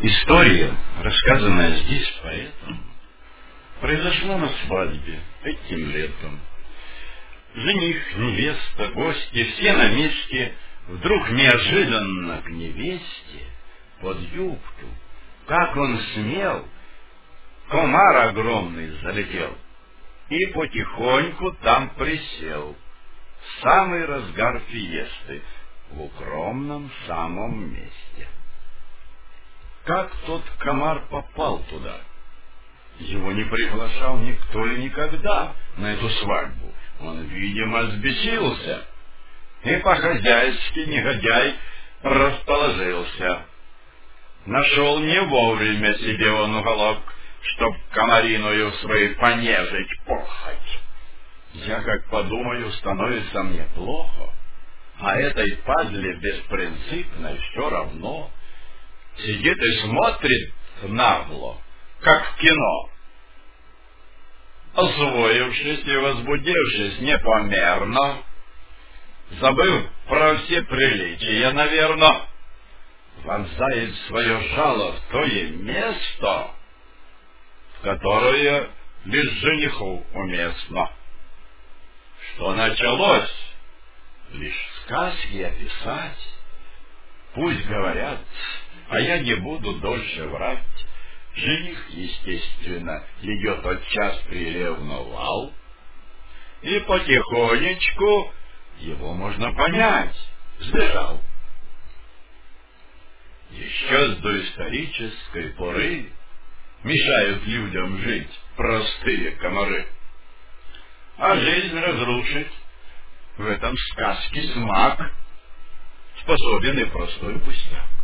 История, рассказанная здесь поэтом, произошла на свадьбе этим летом. Жених, невеста, гости, все на месте, вдруг неожиданно к невесте под юбку, как он смел, комар огромный залетел и потихоньку там присел. В самый разгар фиесты, в укромном самом месте. Как тот комар попал туда? Его не приглашал никто и никогда на эту свадьбу. Он, видимо, взбесился, и по-хозяйски негодяй расположился. Нашел не вовремя себе он уголок, чтоб комариную свою понежить похоть. Я, как подумаю, становится мне плохо, а этой падле беспринципной все равно. Сидит и смотрит нагло, как в кино. Освоившись и возбудившись непомерно, забыв про все приличия, наверно, вонзает свое жало в то место, в которое лишь жениху уместно. Что началось? Лишь сказки описать. Пусть говорят, а я не буду дольше врать. Жених, естественно, ее тотчас приревновал, и потихонечку, его можно понять, сбежал. Еще с доисторической поры мешают людям жить простые комары. А жизнь разрушить в этом сказке смак способен и простой пустяк.